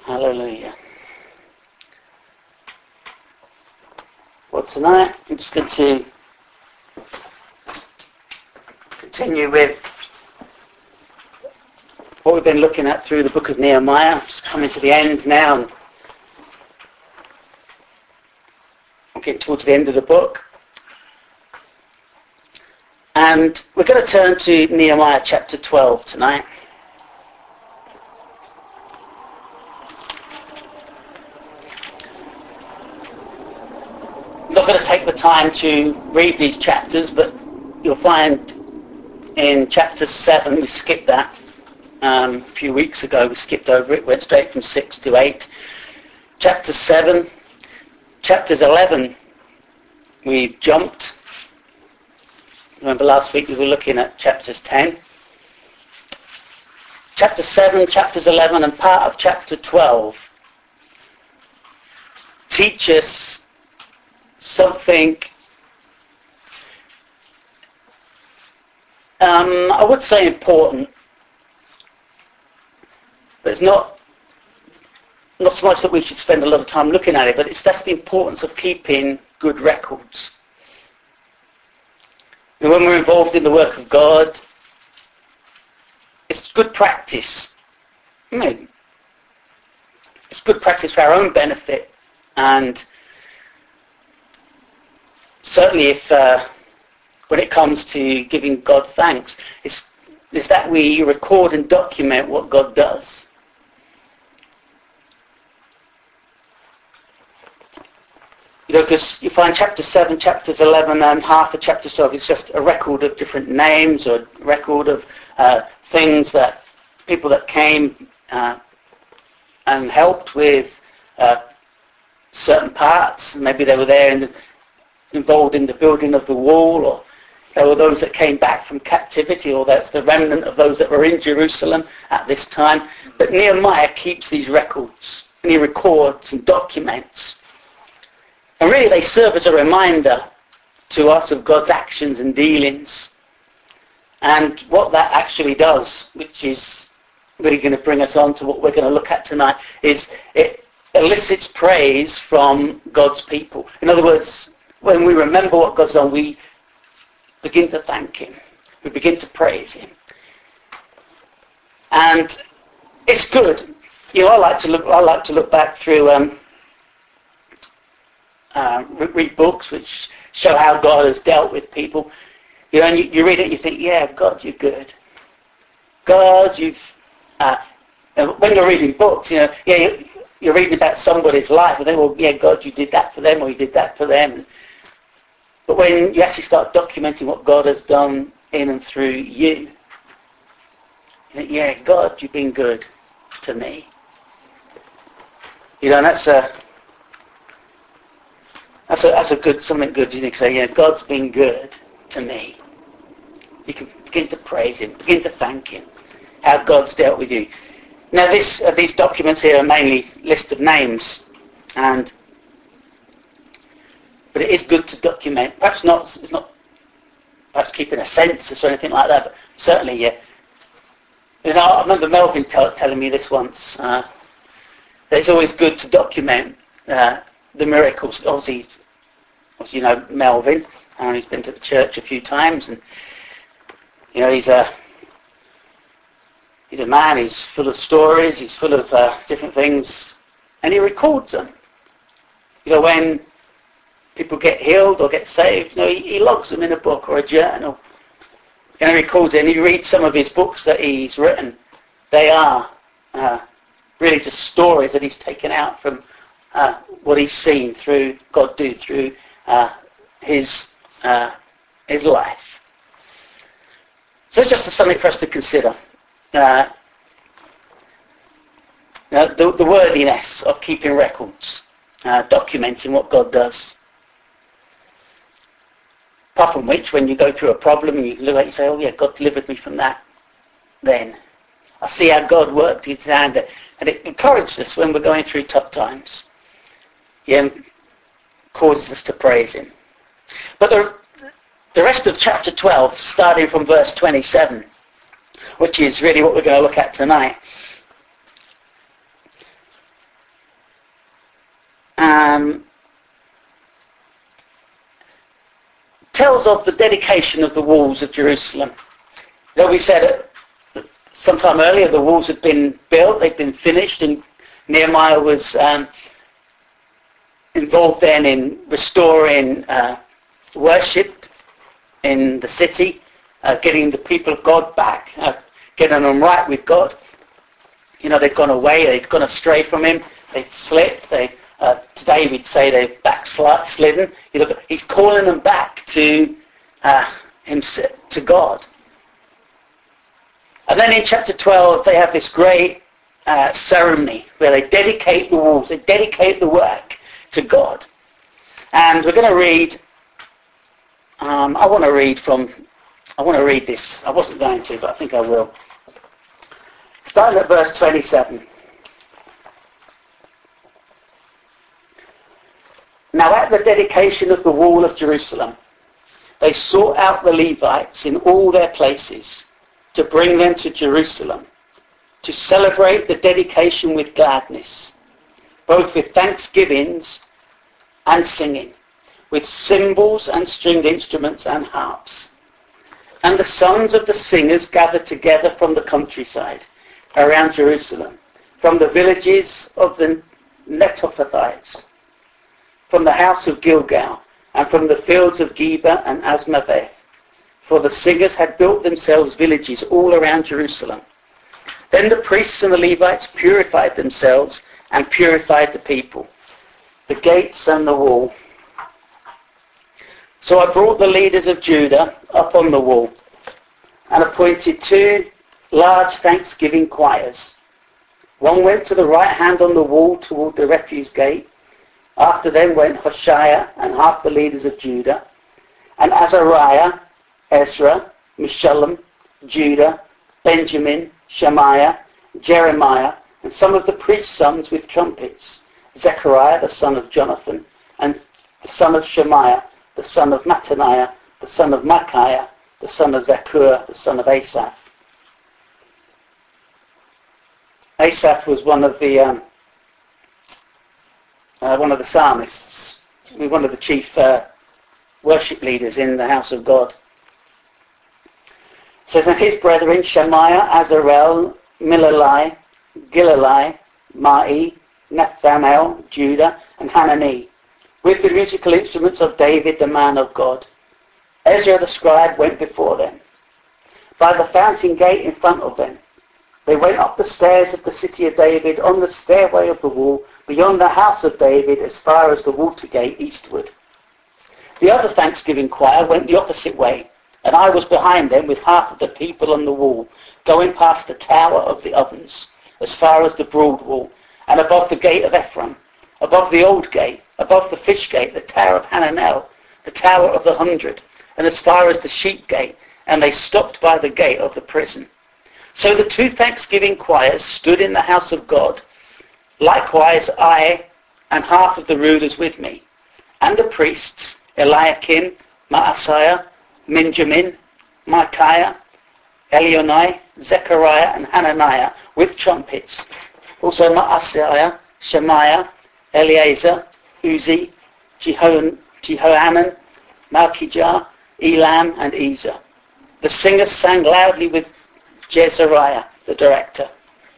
Hallelujah. Well, tonight I'm just going to continue with what we've been looking at through the book of Nehemiah. Just coming to the end now. And I'm getting towards the end of the book. And we're going to turn to Nehemiah chapter 12 tonight. I'm not going to take the time to read these chapters, but you'll find in chapter 7, we skipped that a few weeks ago, we skipped over it, went straight from 6 to 8. Chapter 7, chapters 11, we've jumped. Remember last week we were looking at chapters 10. Chapter 7, chapters 11 and part of chapter 12 teach us something, I would say important, but it's not so much that we should spend a lot of time looking at it, but that's the importance of keeping good records. And when we're involved in the work of God, it's good practice. It's good practice for our own benefit, and certainly if when it comes to giving God thanks, is that we record and document what God does. Because you find chapter 7, chapters 11 and half of chapter 12 is just a record of different names, or a record of things that people that came and helped with certain parts. Maybe they were there involved in the building of the wall, or there were those that came back from captivity, or that's the remnant of those that were in Jerusalem at this time. But Nehemiah keeps these records, and he records and documents. And really they serve as a reminder to us of God's actions and dealings. And what that actually does, which is really going to bring us on to what we're going to look at tonight, is it elicits praise from God's people. In other words, when we remember what God's done, we begin to thank Him. We begin to praise Him. And it's good. I like to look back through read books which show how God has dealt with people. And you read it and you think, yeah, God, you're good. God, you've... when you're reading books, you're reading about somebody's life, and then, well, yeah, God, you did that for them, or you did that for them. But when you actually start documenting what God has done in and through you think, yeah, God, you've been good to me. And that's a good, something good. You can say, yeah, God's been good to me. You can begin to praise Him, begin to thank Him, how God's dealt with you. Now, these documents here are mainly list of names, but it is good to document. It's not perhaps keeping a census or anything like that, but certainly, yeah. I remember Melvin telling me this once, that it's always good to document the miracles. Obviously, Melvin, and he's been to the church a few times, and he's a man. He's full of stories. He's full of different things, and he records them. When people get healed or get saved, he logs them in a book or a journal. And he records it, and you read some of his books that he's written. They are really just stories that he's taken out from what he's seen through God do through his life. So it's just something for us to consider. The worthiness of keeping records, documenting what God does. Apart from which, when you go through a problem and you look at it, you say, oh yeah, God delivered me from that. Then I see how God worked His hand, and it encourages us when we're going through tough times. Yeah, causes us to praise Him. But the rest of chapter 12, starting from verse 27, which is really what we're going to look at tonight, tells of the dedication of the walls of Jerusalem. Though we said sometime earlier the walls had been built, they'd been finished, and Nehemiah was involved then in restoring worship in the city, getting the people of God back, getting them right with God. You know, they'd gone away, they'd gone astray from him, they'd slipped, today we'd say they've backslidden. He's calling them back to to God. And then in chapter 12 they have this great ceremony where they dedicate the walls, they dedicate the work to God. And we're going to read, I want to read this. I wasn't going to, but I think I will. Starting at verse 27. Now at the dedication of the wall of Jerusalem, they sought out the Levites in all their places to bring them to Jerusalem, to celebrate the dedication with gladness, both with thanksgivings and singing, with cymbals and stringed instruments and harps. And the sons of the singers gathered together from the countryside around Jerusalem, from the villages of the Netophathites, from the house of Gilgal, and from the fields of Geba and Asmaveth. For the singers had built themselves villages all around Jerusalem. Then the priests and the Levites purified themselves and purified the people, the gates and the wall. So I brought the leaders of Judah up on the wall and appointed 2 large thanksgiving choirs. One went to the right hand on the wall toward the refuse gate. After them went Hoshea and half the leaders of Judah, and Azariah, Ezra, Meshullam, Judah, Benjamin, Shemaiah, Jeremiah, and some of the priest's sons with trumpets, Zechariah the son of Jonathan, and the son of Shemaiah, the son of Mattaniah, the son of Micaiah, the son of Zakur, the son of Asaph. Asaph was one of the psalmists, one of the chief worship leaders in the house of God. It says, and his brethren, Shemaiah, Azarel, Milalai, Gilalai, Ma'i, Nathanael, Judah, and Hanani, with the musical instruments of David, the man of God. Ezra the scribe went before them. By the fountain gate in front of them, they went up the stairs of the city of David, on the stairway of the wall, beyond the house of David, as far as the water gate eastward. The other thanksgiving choir went the opposite way, and I was behind them with half of the people on the wall, going past the tower of the ovens, as far as the broad wall, and above the gate of Ephraim, above the old gate, above the fish gate, the tower of Hananel, the tower of the 100, and as far as the sheep gate, and they stopped by the gate of the prison. So the 2 thanksgiving choirs stood in the house of God, likewise I and half of the rulers with me, and the priests, Eliakim, Maaseiah, Minjamin, Micaiah, Elionai, Zechariah, and Hananiah, with trumpets. Also Maaseiah, Shemaiah, Eleazar, Uzi, Jehohanan, Malchijah, Elam, and Ezer. The singers sang loudly with Jezariah, the director.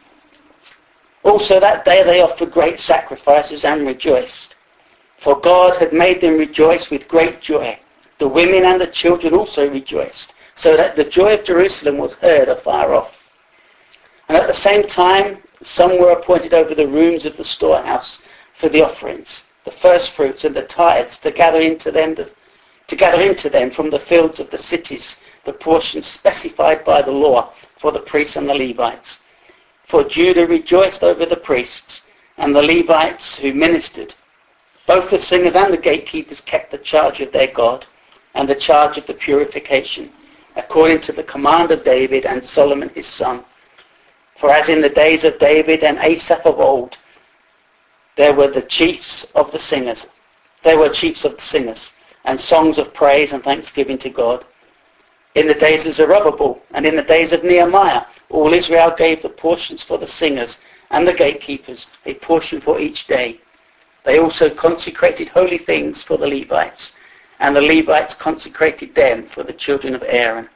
Also that day they offered great sacrifices and rejoiced, for God had made them rejoice with great joy. The women and the children also rejoiced, so that the joy of Jerusalem was heard afar off. And at the same time, some were appointed over the rooms of the storehouse for the offerings, the first fruits and the tithes, to gather into them from the fields of the cities the portions specified by the law for the priests and the Levites. For Judah rejoiced over the priests and the Levites who ministered. Both the singers and the gatekeepers kept the charge of their God and the charge of the purification, according to the command of David and Solomon his son. For as in the days of David and Asaph of old, there were chiefs of the singers, and songs of praise and thanksgiving to God. In the days of Zerubbabel and in the days of Nehemiah, all Israel gave the portions for the singers and the gatekeepers, a portion for each day, They also consecrated holy things for the Levites, and the Levites consecrated them for the children of Aaron.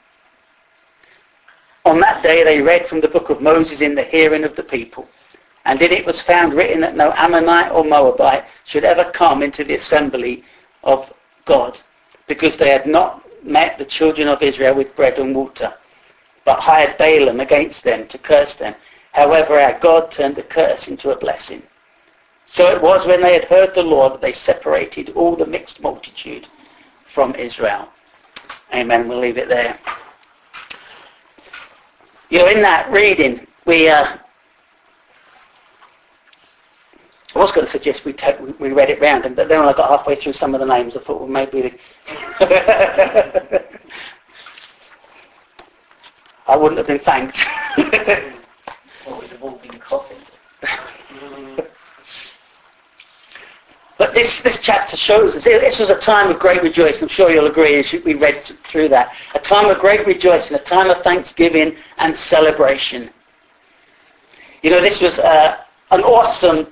On that day they read from the book of Moses in the hearing of the people, and in it was found written that no Ammonite or Moabite should ever come into the assembly of God, because they had not met the children of Israel with bread and water, but hired Balaam against them to curse them. However, our God turned the curse into a blessing. So it was when they had heard the law that they separated all the mixed multitude from Israel. Amen. We'll leave it there. In that reading, I was going to suggest we read it round, but then when I got halfway through some of the names, I thought, well, maybe I wouldn't have been thanked. What would have all been coffee? But this chapter shows us, this was a time of great rejoicing. I'm sure you'll agree as we read through that. A time of great rejoicing, a time of thanksgiving and celebration. This was an awesome,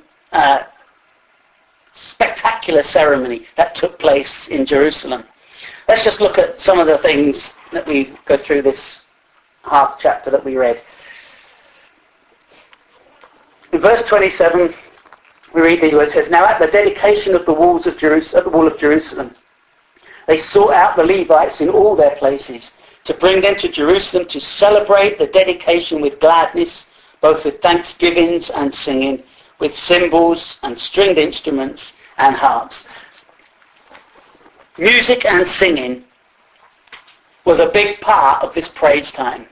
spectacular ceremony that took place in Jerusalem. Let's just look at some of the things that we go through this half chapter that we read. In verse 27, we read where it says, "Now at the dedication of the walls of Jerusalem, at the wall of Jerusalem, they sought out the Levites in all their places to bring them to Jerusalem to celebrate the dedication with gladness, both with thanksgivings and singing, with cymbals and stringed instruments and harps." Music and singing was a big part of this praise time.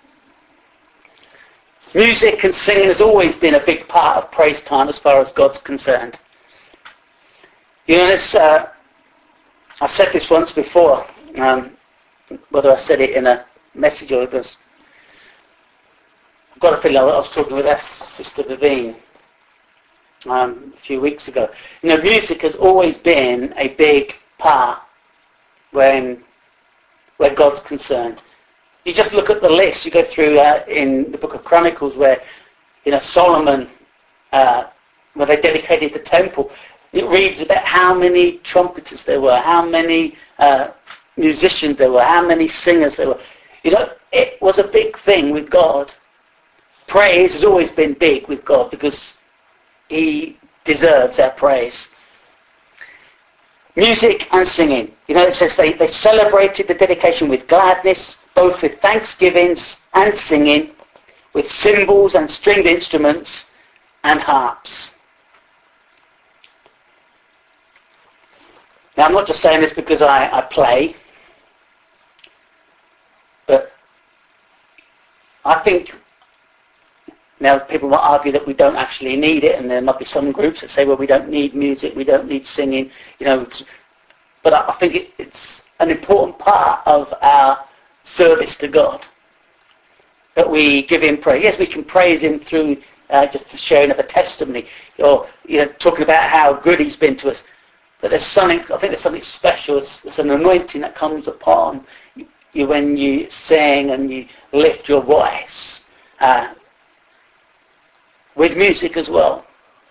Music and singing has always been a big part of praise time as far as God's concerned. This, I said this once before, whether I said it in a message or others. I've got a feeling I was talking with our sister Vivienne a few weeks ago. Music has always been a big part where God's concerned. You just look at the list. You go through in the book of Chronicles where, Solomon, where they dedicated the temple. It reads about how many trumpeters there were, how many musicians there were, how many singers there were. It was a big thing with God. Praise has always been big with God because He deserves our praise. Music and singing. It says they celebrated the dedication with gladness, both with thanksgivings and singing, with cymbals and stringed instruments and harps. Now, I'm not just saying this because I play, but I think now people might argue that we don't actually need it, and there might be some groups that say, well, we don't need music, we don't need singing, but I think it's an important part of our service to God, that we give Him praise. Yes, we can praise Him through just the sharing of a testimony, or talking about how good He's been to us. But I think there's something special. It's an anointing that comes upon you when you sing and you lift your voice with music as well.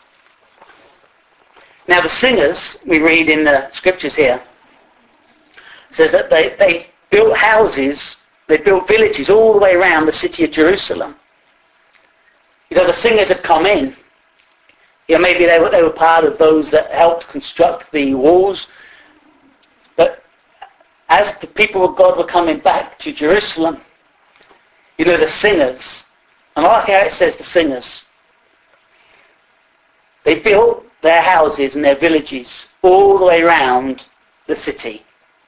Now the singers, we read in the scriptures here, says that they built houses, they built villages all the way around the city of Jerusalem. The singers had come in. Maybe they were part of those that helped construct the walls. But as the people of God were coming back to Jerusalem, the singers, and I like how it says the singers, they built their houses and their villages all the way around the city.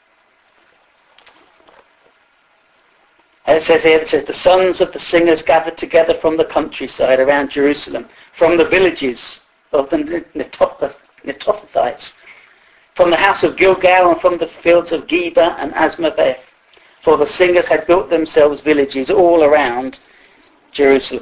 And it says here, the sons of the singers gathered together from the countryside around Jerusalem, from the villages of the Netophathites, from the house of Gilgal and from the fields of Geba and Asmaveth. For the singers had built themselves villages all around Jerusalem.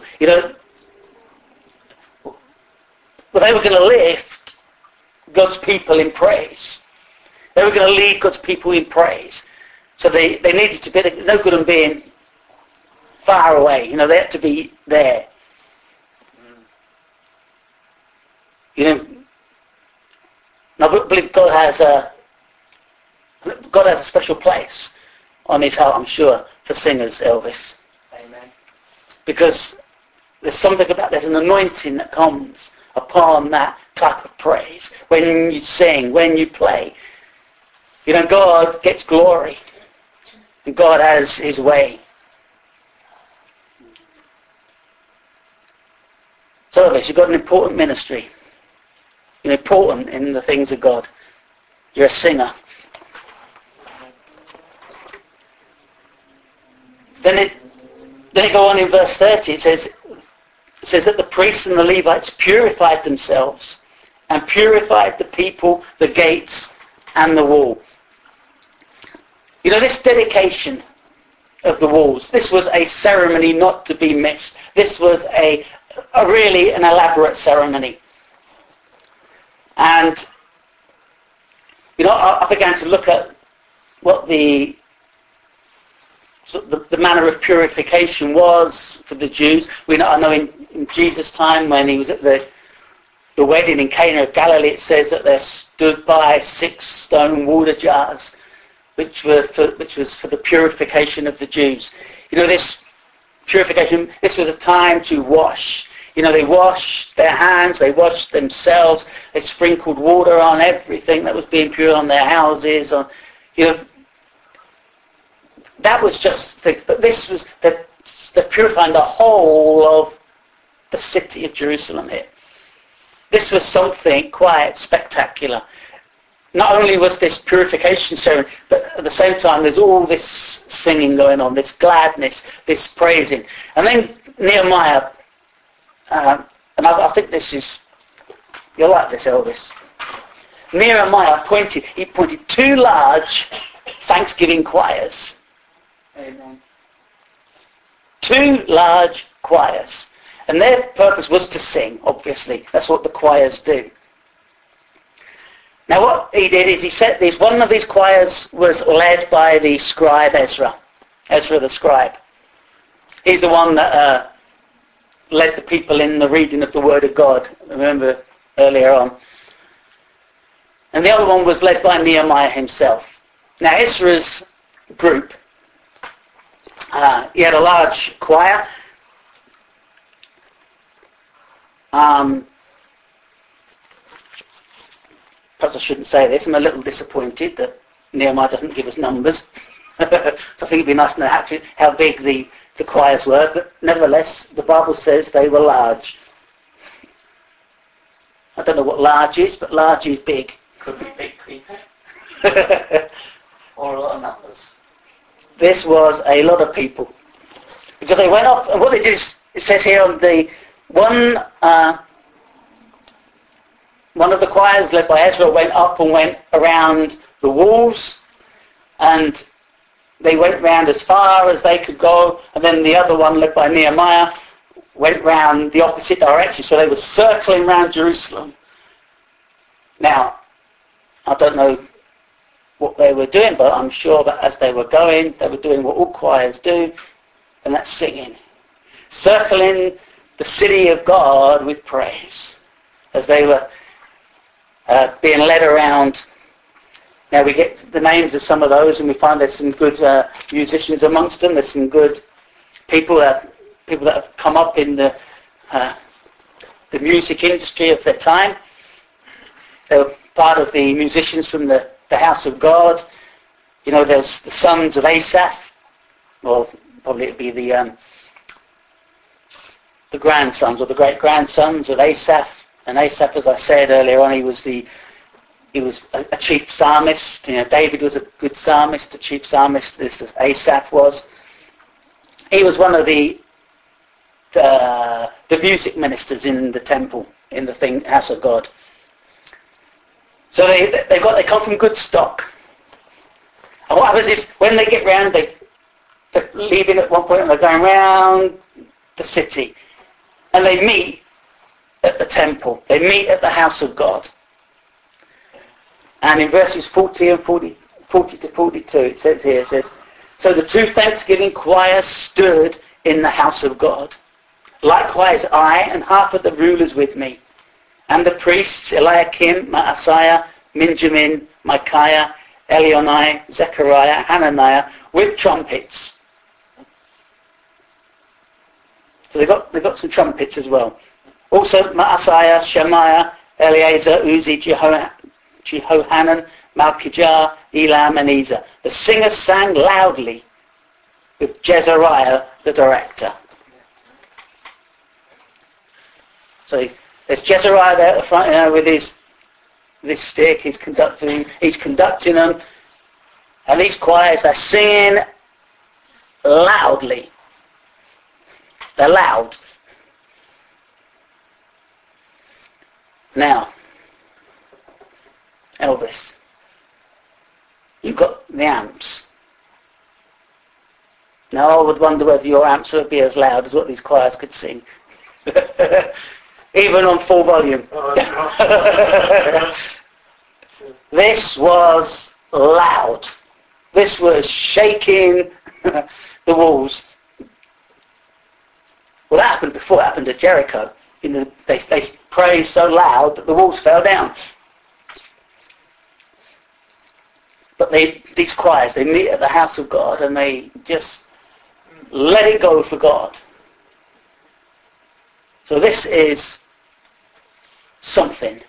But they were going to lift God's people in praise. They were going to lead God's people in praise. So they needed to be, there's no good in being far away. They had to be there. And I believe God has a special place on his heart, I'm sure, for singers, Elvis. Amen. Because there's something about, there's an anointing that comes upon that type of praise. When you sing, when you play, you know, God gets glory. And God has his way. So Elvis, you've got an important ministry. You're important in the things of God. You're a singer. Then it go on in verse 30, it says that the priests and the Levites purified themselves and purified the people, the gates, and the wall. You know, this dedication of the walls, this was a ceremony not to be missed. This was a really an elaborate ceremony. And, you know, I began to look at what the manner of purification was for the Jews. I know in Jesus' time when he was at the wedding in Cana of Galilee, it says that there stood by 6 stone water jars, which was for the purification of the Jews. You know, this purification, this was a time to wash. You know, they washed their hands, they washed themselves, they sprinkled water on everything that was being pure, on their houses, on, you know, that was just, but this was the purifying the whole of the city of Jerusalem here. This was something quite spectacular. Not only was this purification ceremony, but at the same time there's all this singing going on, this gladness, this praising. And then Nehemiah, and I think this is, you'll like this, Elvis. Nehemiah appointed 2 large thanksgiving choirs. Amen. 2 large choirs. And their purpose was to sing, obviously. That's what the choirs do. Now what he did is he set these, one of these choirs was led by the scribe Ezra the scribe. He's the one that led the people in the reading of the Word of God, remember earlier on. And the other one was led by Nehemiah himself. Now Ezra's group, he had a large choir. Perhaps I shouldn't say this. I'm a little disappointed that Nehemiah doesn't give us numbers. So I think it'd be nice to know how big the choirs were. But nevertheless, the Bible says they were large. I don't know what large is, but large is big. Could be big people. Or a lot of numbers. This was a lot of people. Because they went up, and what they did is, it says here on the one of the choirs led by Ezra went up and went around the walls, and they went round as far as they could go, and then the other one led by Nehemiah went round the opposite direction, so they were circling round Jerusalem. Now, I don't know what they were doing, but I'm sure that as they were going, they were doing what all choirs do, and that's singing. Circling the city of God with praise, as they were being led around. Now we get the names of some of those, and we find there's some good musicians amongst them. There's some good people that have come up in the music industry of their time. They were part of the musicians from the house of God. You know, there's the sons of Asaph. Well, probably it'd be the grandsons or the great-grandsons of Asaph. And Asaph, as I said earlier on, he was a chief psalmist. You know, David was a good psalmist, a chief psalmist, as Asaph was. He was one of the music ministers in the temple, in the house of God. So they come from good stock. And what happens is, when they get round, they're leaving at one point and they're going round the city, and they meet at the temple. They meet at the house of God. And in verses 40 to 42, it says here, it says, so the 2 thanksgiving choirs stood in the house of God. Likewise I and half of the rulers with me, and the priests Eliakim, Maaseiah, Benjamin, Micaiah, Elionai, Zechariah, Hananiah, with trumpets. So they've got some trumpets as well. Also Maaseiah, Shemaiah, Eleazar, Uzi, Jehohanan, Malchijah, Elam, and Ezer. The singers sang loudly with Jezariah, the director. So there's Jezariah there at the front, with this stick. He's conducting them, and these choirs, they're singing loudly. They're loud. Now, Elvis, you've got the amps. Now I would wonder whether your amps would be as loud as what these choirs could sing. Even on full volume. This was loud. This was shaking the walls. Well, that happened before. It happened at Jericho. They praised so loud that the walls fell down. But these choirs, they meet at the house of God and they just let it go for God. So this is something.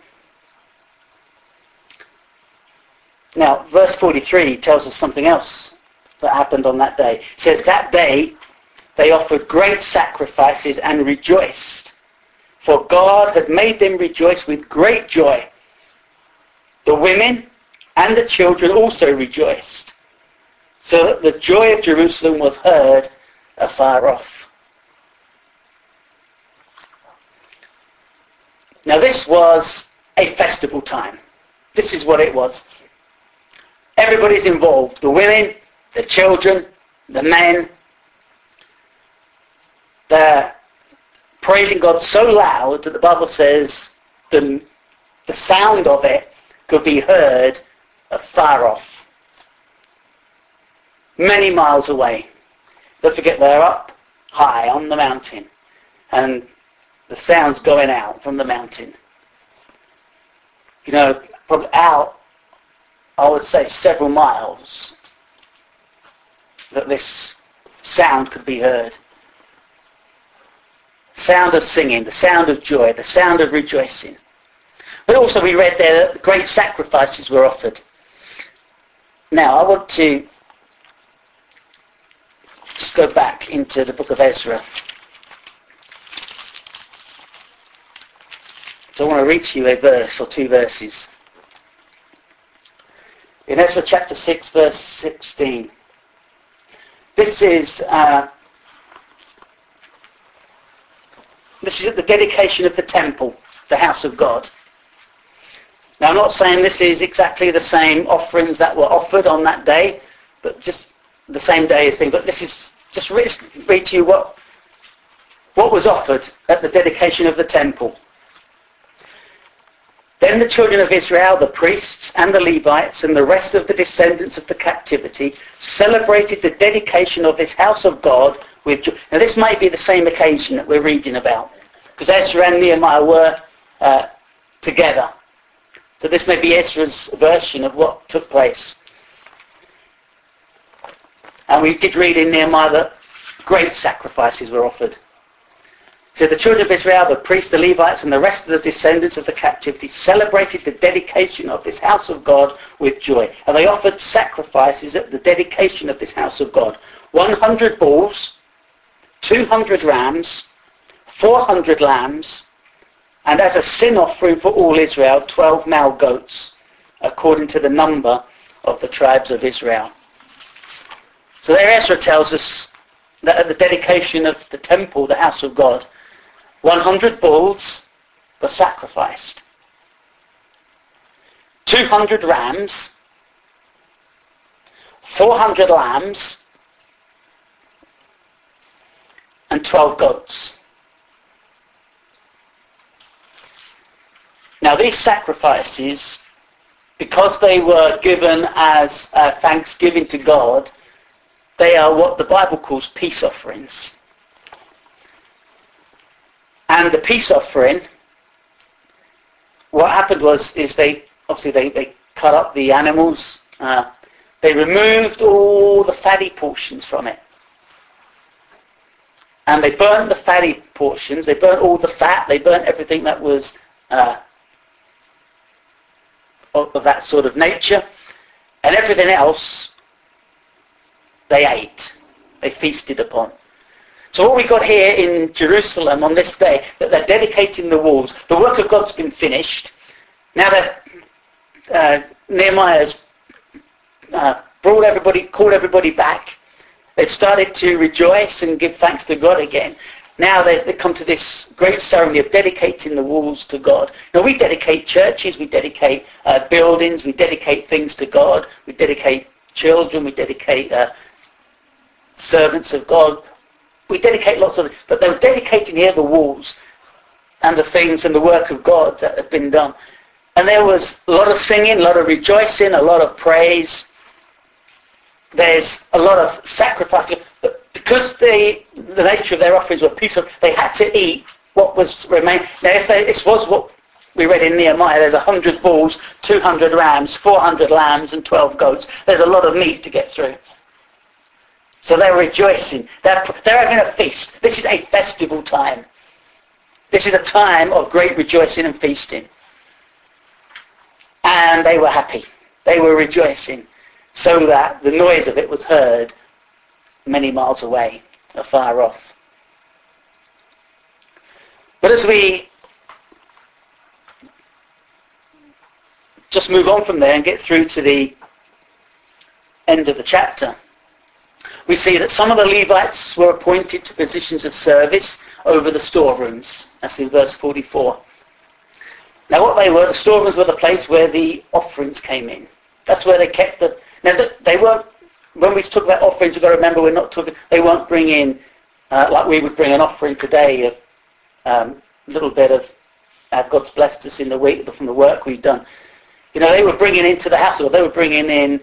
Now, verse 43 tells us something else that happened on that day. It says, that day they offered great sacrifices and rejoiced, for God had made them rejoice with great joy. The women and the children also rejoiced, so that the joy of Jerusalem was heard afar off. Now this was a festival time. This is what it was. Everybody's involved. The women, the children, the men. They're praising God so loud that the Bible says the sound of it could be heard afar off. Many miles away. Don't forget they're up high on the mountain. And the sound's going out from the mountain. Probably out, I would say, several miles, that this sound could be heard. The sound of singing, the sound of joy, the sound of rejoicing. But also we read there that great sacrifices were offered. Now I want to just go back into the book of Ezra. So I want to read to you a verse or two verses. In Ezra chapter 6, verse 16. This is at the dedication of the temple, the house of God. Now I'm not saying this is exactly the same offerings that were offered on that day, but just the same day thing. But this is just read to you what was offered at the dedication of the temple. Then the children of Israel, the priests and the Levites and the rest of the descendants of the captivity celebrated the dedication of this house of God with joy. Now this might be the same occasion that we're reading about, because Ezra and Nehemiah were together. So this may be Ezra's version of what took place. And we did read in Nehemiah that great sacrifices were offered. So the children of Israel, the priests, the Levites, and the rest of the descendants of the captivity celebrated the dedication of this house of God with joy. And they offered sacrifices at the dedication of this house of God. 100 bulls, 200 rams, 400 lambs, and as a sin offering for all Israel, 12 male goats, according to the number of the tribes of Israel. So there Ezra tells us that at the dedication of the temple, the house of God, 100 bulls were sacrificed. 200 rams, 400 lambs, and 12 goats. Now these sacrifices, because they were given as thanksgiving to God, they are what the Bible calls peace offerings. And the peace offering, what happened is they cut up the animals. They removed all the fatty portions from it. And they burnt the fatty portions. They burnt all the fat. They burnt everything that was of that sort of nature. And everything else they ate. They feasted upon. So what we got here in Jerusalem on this day, that they're dedicating the walls. The work of God's been finished. Now that Nehemiah's called everybody back. They've started to rejoice and give thanks to God again. Now they come to this great ceremony of dedicating the walls to God. Now we dedicate churches, we dedicate buildings, we dedicate things to God, we dedicate children, we dedicate servants of God. We dedicate lots of, but they're dedicating here the walls and the things and the work of God that had been done. And there was a lot of singing, a lot of rejoicing, a lot of praise. There's a lot of sacrifice. But because the nature of their offerings were peaceful, they had to eat what was remaining. Now, this was what we read in Nehemiah. There's 100 bulls, 200 rams, 400 lambs, and 12 goats. There's a lot of meat to get through. So they're rejoicing. They're having a feast. This is a festival time. This is a time of great rejoicing and feasting. And they were happy. They were rejoicing, so that the noise of it was heard many miles away, afar off. But as we just move on from there and get through to the end of the chapter, we see that some of the Levites were appointed to positions of service over the storerooms. That's in verse 44. Now what they were, the storerooms were the place where the offerings came in. That's where they kept the... Now they weren't, when we talk about offerings, you've got to remember we're not talking, they won't bring in, like we would bring an offering today of a little bit of God's blessed us in the week from the work we've done. You know, they were bringing into the house, or they were bringing in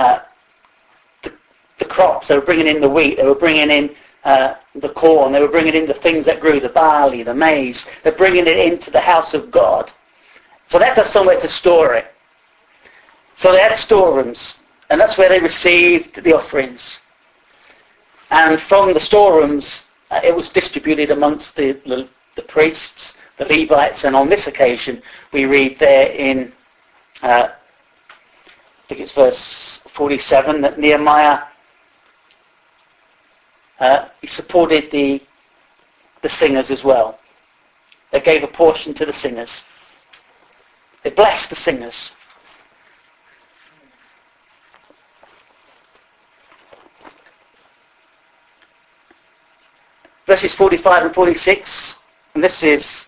the crops, they were bringing in the wheat, they were bringing in the corn, they were bringing in the things that grew, the barley, the maize. They're bringing it into the house of God. So they had to have somewhere to store it. So they had storerooms, and that's where they received the offerings. And from the storerooms, it was distributed amongst the priests, the Levites, and on this occasion, we read there in, I think it's verse 47, that Nehemiah, he supported the singers as well. They gave a portion to the singers. They blessed the singers. Verses 45 and 46, and this is,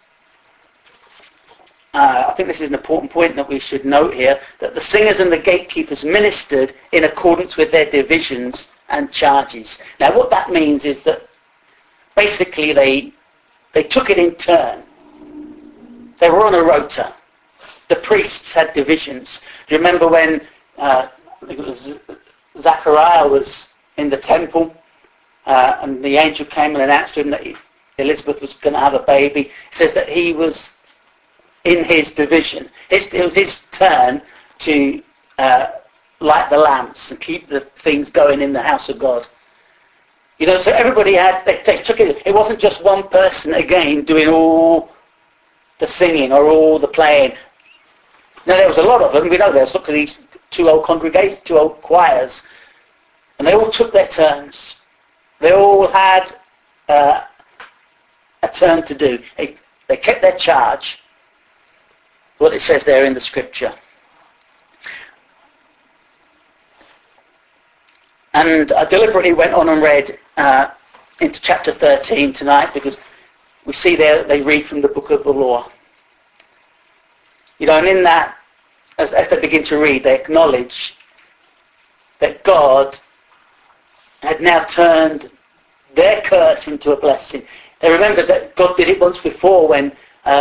I think this is an important point that we should note here, that the singers and the gatekeepers ministered in accordance with their divisions and charges. Now what that means is that basically they took it in turn. They were on a rota. The priests had divisions. Do you remember when I think it was Zachariah was in the temple and the angel came and announced to him that Elizabeth was going to have a baby? It says that he was in his division. It was his turn to light the lamps and keep the things going in the house of God. You know, so everybody had, they took it. It wasn't just one person again doing all the singing or all the playing. Now there was a lot of them. We know there's look at these two old choirs, and they all took their turns. They all had a turn to do. They kept their charge. What it says there in the scripture. And I deliberately went on and read into chapter 13 tonight, because we see there they read from the book of the law. You know, and in that, as they begin to read, they acknowledge that God had now turned their curse into a blessing. They remember that God did it once before when,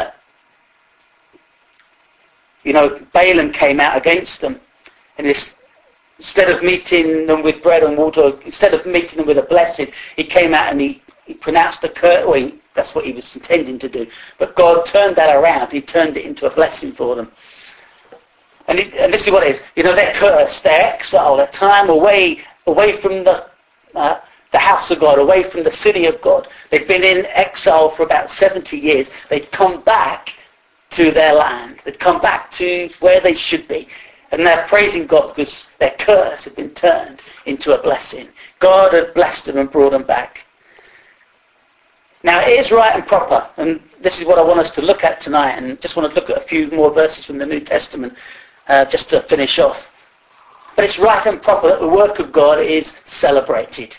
Balaam came out against them. And instead of meeting them with bread and water, instead of meeting them with a blessing, he came out and he pronounced a curse. Well, that's what he was intending to do. But God turned that around. He turned it into a blessing for them. And this is what it is. They're cursed, they're exiled, their time away from the house of God, away from the city of God. They've been in exile for about 70 years. They'd come back to their land. They'd come back to where they should be. And they're praising God because their curse had been turned into a blessing. God had blessed them and brought them back. Now, it is right and proper, and this is what I want us to look at tonight, and just want to look at a few more verses from the New Testament just to finish off. But it's right and proper that the work of God is celebrated.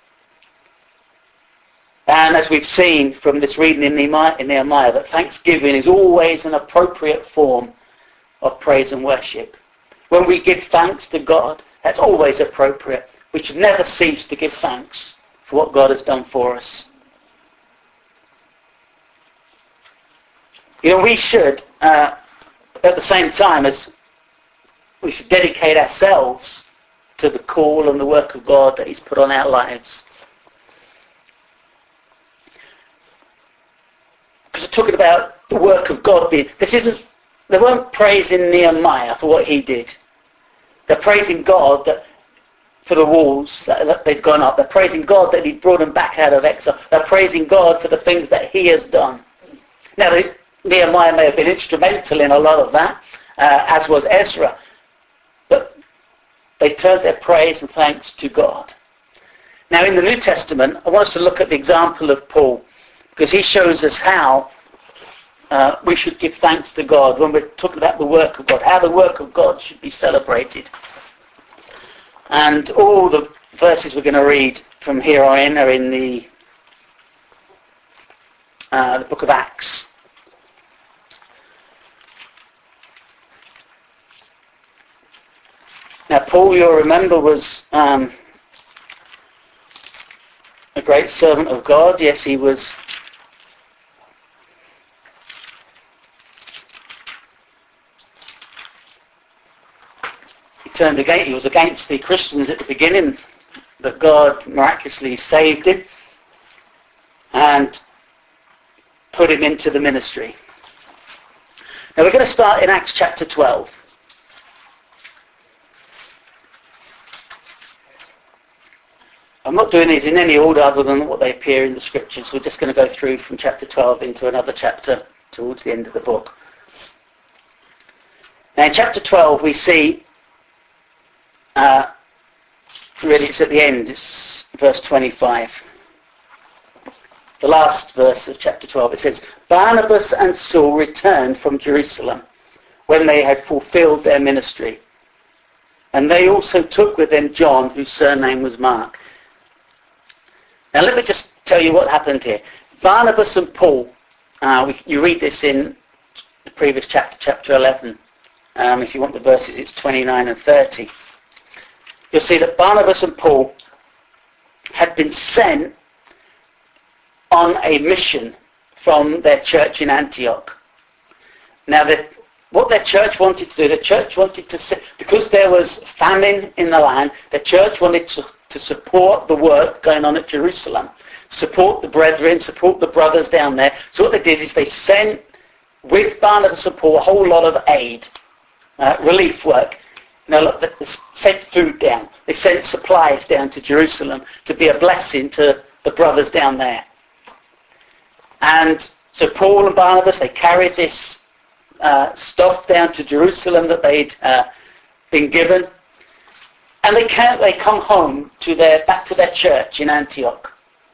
And as we've seen from this reading in Nehemiah, that thanksgiving is always an appropriate form of praise and worship. When we give thanks to God, that's always appropriate. We should never cease to give thanks for what God has done for us. We should, at the same time as we should dedicate ourselves to the call and the work of God that He's put on our lives. Because we're talking about the work of God being, they weren't praising Nehemiah for what he did. They're praising God for the walls that they'd gone up. They're praising God that He'd brought them back out of exile. They're praising God for the things that He has done. Now, Nehemiah may have been instrumental in a lot of that, as was Ezra. But they turned their praise and thanks to God. Now, in the New Testament, I want us to look at the example of Paul, because he shows us how we should give thanks to God when we're talking about the work of God, how the work of God should be celebrated. And all the verses we're going to read from here on in are in the book of Acts. Now, Paul, you'll remember, was a great servant of God. Yes, he was. He was against the Christians at the beginning, but God miraculously saved him and put him into the ministry. Now, we're going to start in Acts chapter 12. I'm not doing these in any order other than what they appear in the scriptures. We're just going to go through from chapter 12 into another chapter towards the end of the book. Now in chapter 12 we see, really it's at the end, it's verse 25. The last verse of chapter 12, it says, Barnabas and Saul returned from Jerusalem when they had fulfilled their ministry. And they also took with them John, whose surname was Mark. Now let me just tell you what happened here. Barnabas and Paul, you read this in the previous chapter, chapter 11. If you want the verses, it's 29 and 30. You'll see that Barnabas and Paul had been sent on a mission from their church in Antioch. Now, what their church wanted to do, the church wanted to, because there was famine in the land, the church wanted to support the work going on at Jerusalem, support the brethren, support the brothers down there. So what they did is they sent, with Barnabas and Paul, a whole lot of aid, relief work. They sent food down. They sent supplies down to Jerusalem to be a blessing to the brothers down there. And so Paul and Barnabas, they carried this stuff down to Jerusalem that they'd been given. And they come home back to their church in Antioch.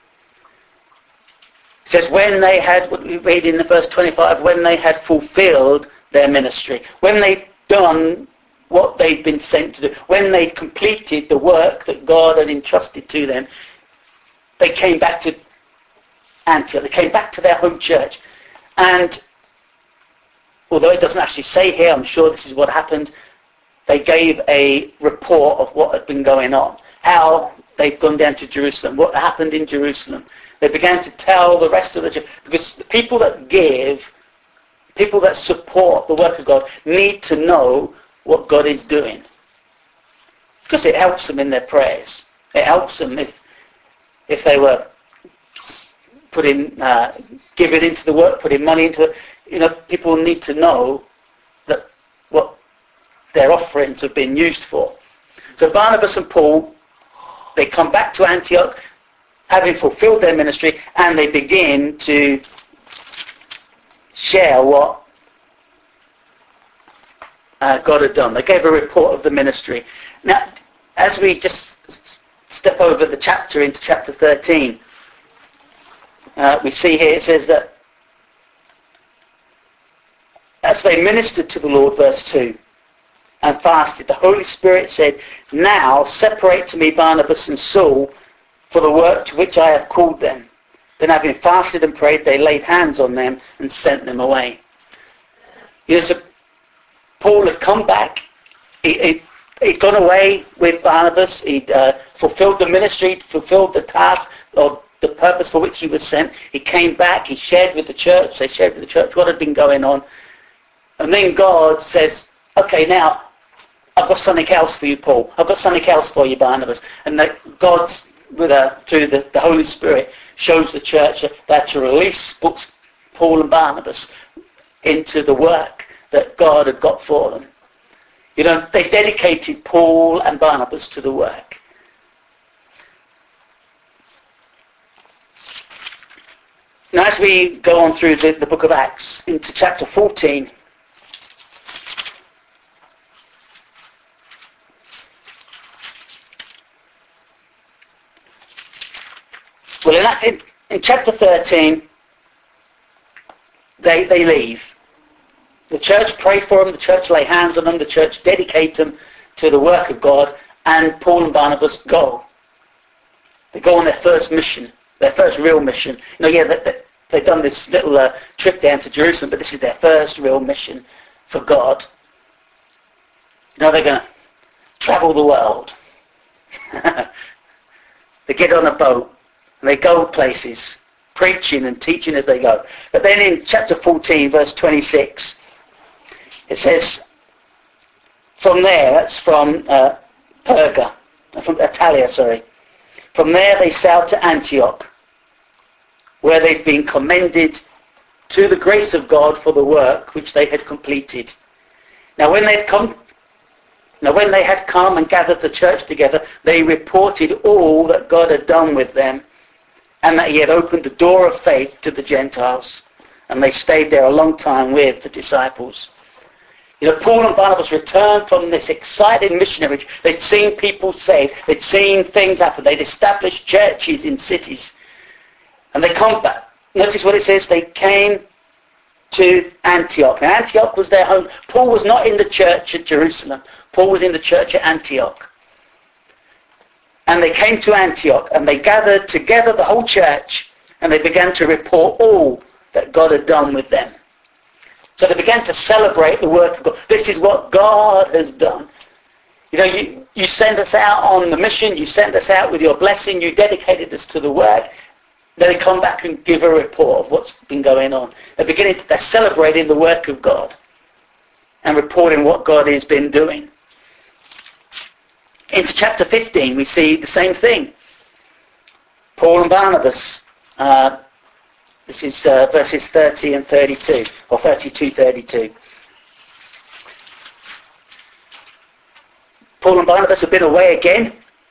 It says when they had, what we read in the verse 25, when they had fulfilled their ministry, when they'd done what they'd been sent to do, when they'd completed the work that God had entrusted to them, they came back to Antioch. They came back to their home church. And although it doesn't actually say here, I'm sure this is what happened, they gave a report of what had been going on, how they'd gone down to Jerusalem, what happened in Jerusalem. They began to tell the rest of the church, because the people that give, people that support the work of God, need to know what God is doing. Because it helps them in their prayers. It helps them if they were giving into the work, putting money into it. People need to know that what their offerings have been used for. So Barnabas and Paul, they come back to Antioch, having fulfilled their ministry, and they begin to share what God had done. They gave a report of the ministry. Now, as we just step over the chapter into chapter 13, we see here it says that as they ministered to the Lord, verse 2, and fasted, the Holy Spirit said, "Now separate to me Barnabas and Saul for the work to which I have called them." Then having fasted and prayed, they laid hands on them and sent them away. You know, so Paul had come back. He'd gone away with Barnabas. He'd fulfilled the ministry, fulfilled the task or the purpose for which he was sent. He came back. He shared with the church. They shared with the church what had been going on. And then God says, "Okay, now I've got something else for you, Paul. I've got something else for you, Barnabas." And that God's, through the Holy Spirit, shows the church that to release Paul and Barnabas into the work that God had got for them. You know, they dedicated Paul and Barnabas to the work. Now, as we go on through the book of Acts into chapter 14, well, in chapter 13, they leave. The church pray for them, the church lay hands on them, the church dedicate them to the work of God, and Paul and Barnabas go. They go on their first mission, their first real mission. You know, yeah, they've done this little trip down to Jerusalem, but this is their first real mission for God. You know, they're going to travel the world. They get on a boat. And they go places, preaching and teaching as they go. But then in chapter 14, verse 26, it says, from there, that's from Perga, from Italia, sorry. From there they sailed to Antioch, where they'd been commended to the grace of God for the work which they had completed. Now when they had come and gathered the church together, they reported all that God had done with them, and that he had opened the door of faith to the Gentiles. And they stayed there a long time with the disciples. You know, Paul and Barnabas returned from this exciting missionary. They'd seen people saved. They'd seen things happen. They'd established churches in cities. And they come back. Notice what it says. They came to Antioch. And Antioch was their home. Paul was not in the church at Jerusalem. Paul was in the church at Antioch. And they came to Antioch, and they gathered together the whole church, and they began to report all that God had done with them. So they began to celebrate the work of God. This is what God has done. You know, you send us out on the mission, you send us out with your blessing, you dedicated us to the work. Then they come back and give a report of what's been going on. They're celebrating the work of God and reporting what God has been doing. Into chapter 15, we see the same thing. Paul and Barnabas. This is verses 30 and 32, or 32, 32. Paul and Barnabas have been away again.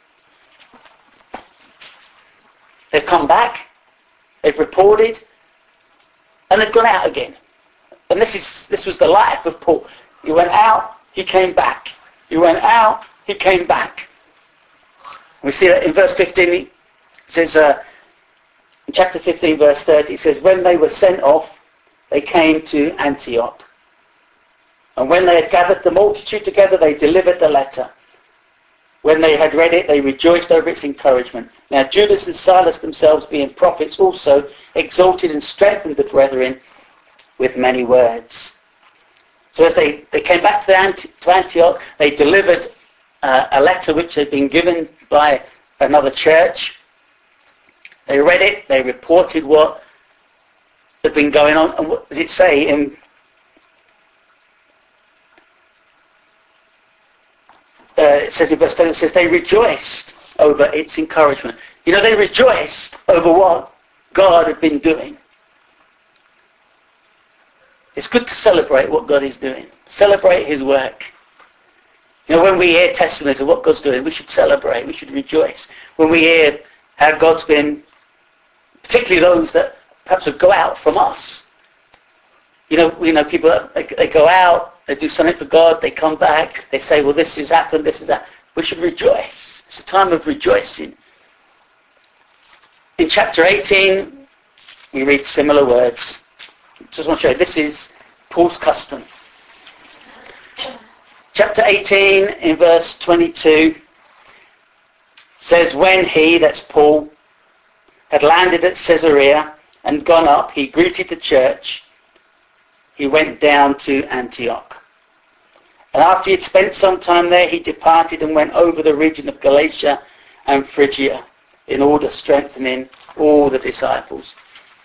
They've come back. They've reported. And they've gone out again. And this was the life of Paul. He went out, he came back. He went out, he came back. We see that in verse 15, it says, in chapter 15, verse 30, it says, when they were sent off, they came to Antioch. And when they had gathered the multitude together, they delivered the letter. When they had read it, they rejoiced over its encouragement. Now Judas and Silas themselves, being prophets also, exalted and strengthened the brethren with many words. So as they came back to Antioch, they delivered a letter which had been given by another church. They read it, they reported what had been going on. And what does it say in it says in verse 10, it says they rejoiced over its encouragement. You know, they rejoiced over what God had been doing. It's good to celebrate what God is doing. Celebrate his work. You know, when we hear testimonies of what God's doing, we should celebrate, we should rejoice. When we hear how God's been, particularly those that perhaps would go out from us. You know people that they go out, they do something for God, they come back, they say, well, this has happened, this is that. We should rejoice. It's a time of rejoicing. In chapter 18, we read similar words. Just want to show you, this is Paul's custom. Chapter 18, in verse 22, says, when he, that's Paul, had landed at Caesarea and gone up, he greeted the church. He went down to Antioch. And after he had spent some time there, he departed and went over the region of Galatia and Phrygia in order strengthening all the disciples.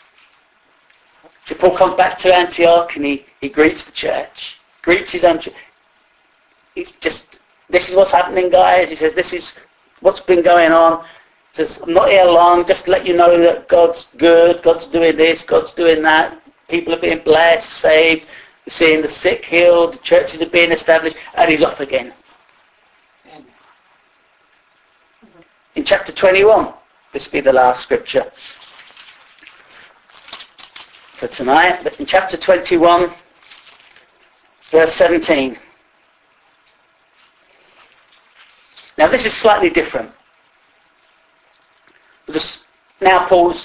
So Paul comes back to Antioch and he greets the church, greets his own church. It's just, this is what's happening, guys. He says, this is what's been going on. He says, I'm not here long, just to let you know that God's good, God's doing this, God's doing that. People are being blessed, saved, we're seeing the sick healed, the churches are being established, and he's off again. In chapter 21, this will be the last scripture for tonight, but in chapter 21, verse 17. Now this is slightly different, because now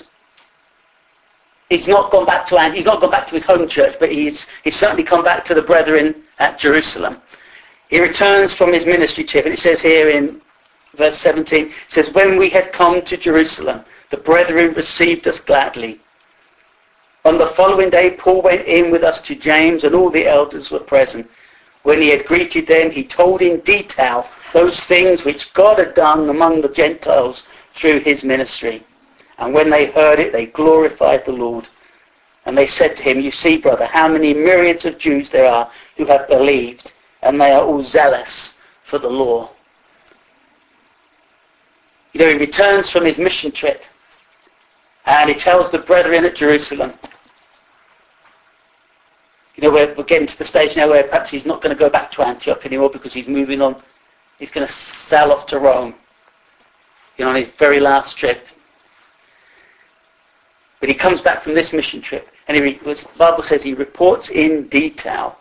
he's not gone back to his home church, but he's certainly come back to the brethren at Jerusalem. He returns from his ministry trip, and it says here in verse 17, it says, when we had come to Jerusalem, the brethren received us gladly. On the following day, Paul went in with us to James, and all the elders were present. When he had greeted them, he told in detail those things which God had done among the Gentiles through his ministry. And when they heard it, they glorified the Lord. And they said to him, you see, brother, how many myriads of Jews there are who have believed, and they are all zealous for the law. You know, he returns from his mission trip, and he tells the brethren at Jerusalem, you know, we're getting to the stage now where perhaps he's not going to go back to Antioch anymore because he's moving on. He's going to sail off to Rome, you know, on his very last trip. But he comes back from this mission trip, and the Bible says he reports in detail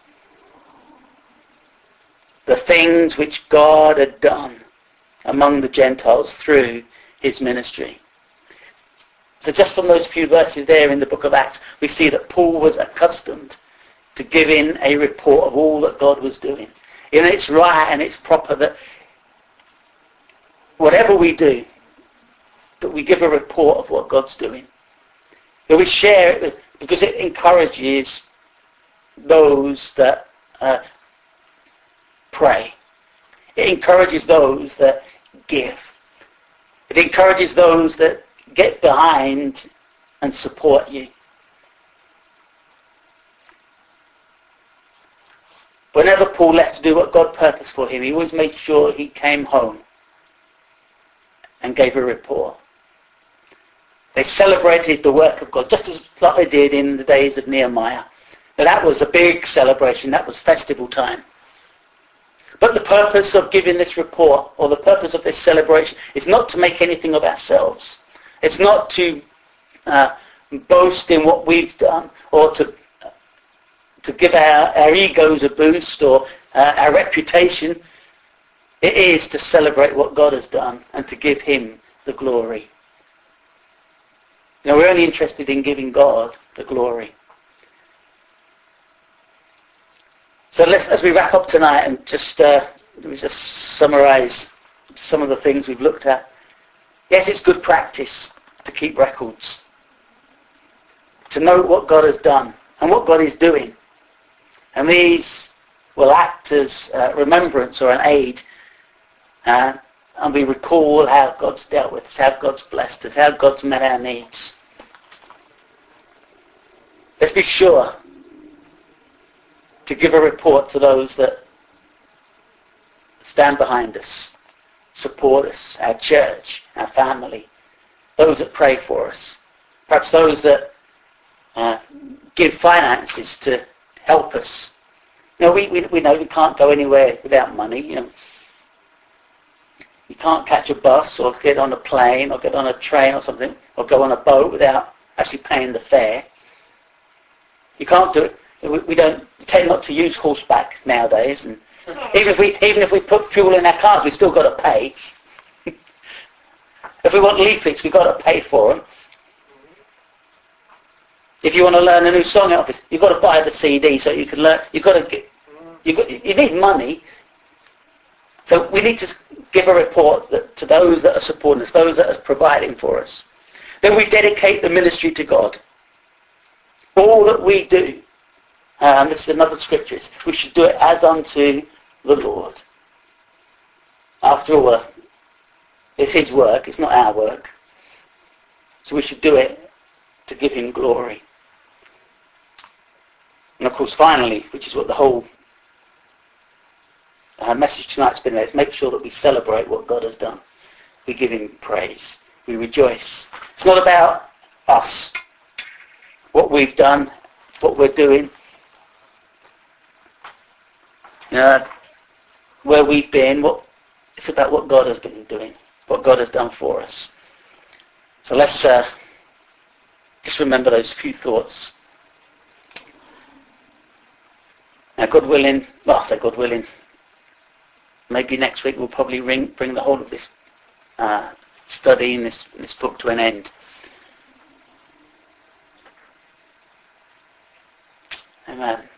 the things which God had done among the Gentiles through his ministry. So just from those few verses there in the book of Acts, we see that Paul was accustomed to giving a report of all that God was doing. And it's right and it's proper that whatever we do, that we give a report of what God's doing. That we share it because it encourages those that pray. It encourages those that give. It encourages those that get behind and support you. Whenever Paul left to do what God purposed for him, he always made sure he came home and gave a report. They celebrated the work of God, just as like they did in the days of Nehemiah. But that was a big celebration. That was festival time. But the purpose of giving this report, or the purpose of this celebration, is not to make anything of ourselves. It's not to boast in what we've done, or to give our egos a boost, or our reputation. It is to celebrate what God has done and to give him the glory. You know, we're only interested in giving God the glory. So as we wrap up tonight and just summarize some of the things we've looked at. Yes, it's good practice to keep records, to know what God has done and what God is doing. And these will act as remembrance or an aid, and we recall how God's dealt with us, how God's blessed us, how God's met our needs. Let's be sure to give a report to those that stand behind us, support us, our church, our family, those that pray for us, perhaps those that give finances to help us. You know, we know we can't go anywhere without money. You know, you can't catch a bus or get on a plane or get on a train or something or go on a boat without actually paying the fare. You can't do it. We don't tend not to use horseback nowadays, and even if we put fuel in our cars, we've still got to pay. If we want leaflets, we've got to pay for them. If you want to learn a new song out of it, you've got to buy the CD so you can learn. You need money. So we need to give a report to those that are supporting us, those that are providing for us. Then we dedicate the ministry to God. All that we do, and this is another scripture, we should do it as unto the Lord. After all, it's His work, it's not our work. So we should do it to give Him glory. And of course, finally, which is what the whole message tonight's been about, is make sure that we celebrate what God has done. We give Him praise. We rejoice. It's not about us, what we've done, what we're doing, where we've been. It's about what God has been doing, what God has done for us. So let's just remember those few thoughts. Now, God willing, I say God willing, maybe next week we'll probably bring the whole of this study in this book to an end. Amen.